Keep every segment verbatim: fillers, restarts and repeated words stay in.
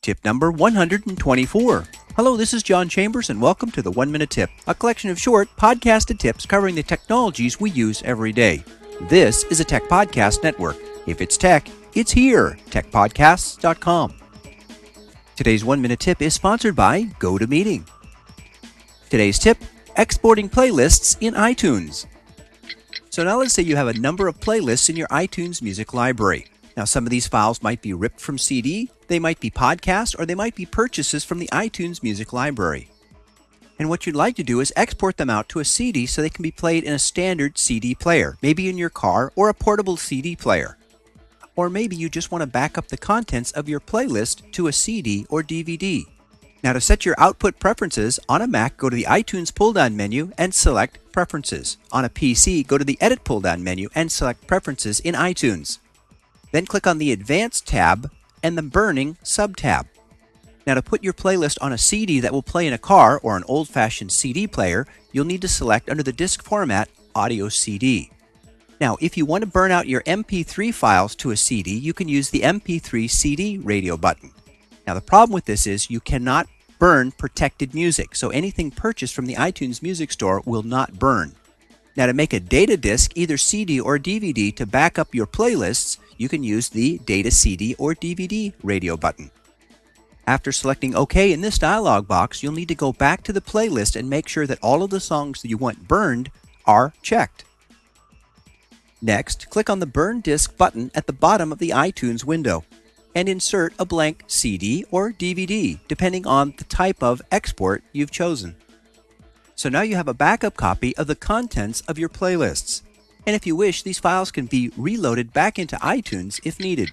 Tip number one hundred twenty-four. Hello, this is John Chambers, and welcome to the One Minute Tip, a collection of short, podcasted tips covering the technologies we use every day. This is a Tech Podcast Network. If it's tech, it's here, tech podcasts dot com. Today's One Minute Tip is sponsored by GoToMeeting. Today's tip, exporting playlists in iTunes. So now let's say you have a number of playlists in your iTunes music library. Now, some of these files might be ripped from C D, they might be podcasts, or they might be purchases from the iTunes music library. And what you'd like to do is export them out to a C D so they can be played in a standard C D player, maybe in your car or a portable C D player. Or maybe you just want to back up the contents of your playlist to a C D or D V D. Now, to set your output preferences, on a Mac, go to the iTunes pull-down menu and select Preferences. On a P C, go to the Edit pull-down menu and select Preferences in iTunes. Then click on the Advanced tab and the Burning sub-tab. Now, to put your playlist on a C D that will play in a car or an old-fashioned C D player, you'll need to select under the disc format Audio C D. Now, if you want to burn out your M P three files to a C D, you can use the M P three C D radio button. Now, the problem with this is you cannot burn protected music, so anything purchased from the iTunes Music Store will not burn. Now, to make a data disk, either C D or D V D, to back up your playlists, you can use the Data C D or D V D radio button. After selecting OK in this dialog box, you'll need to go back to the playlist and make sure that all of the songs that you want burned are checked. Next, click on the Burn Disk button at the bottom of the iTunes window and insert a blank C D or D V D, depending on the type of export you've chosen. So now you have a backup copy of the contents of your playlists. And if you wish, these files can be reloaded back into iTunes if needed.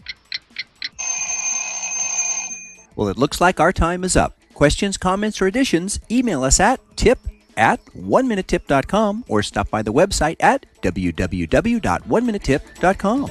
Well, it looks like our time is up. Questions, comments, or additions, email us at tip at one minute tip dot com or stop by the website at w w w dot one minute tip dot com.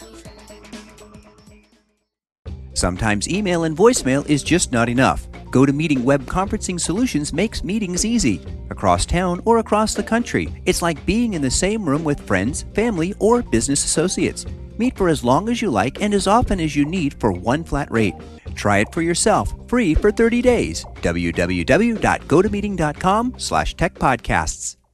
Sometimes email and voicemail is just not enough. GoToMeeting web conferencing solutions makes meetings easy, across town or across the country. It's like being in the same room with friends, family, or business associates. Meet for as long as you like and as often as you need for one flat rate. Try it for yourself, free for thirty days. w w w dot go to meeting dot com slash tech podcasts.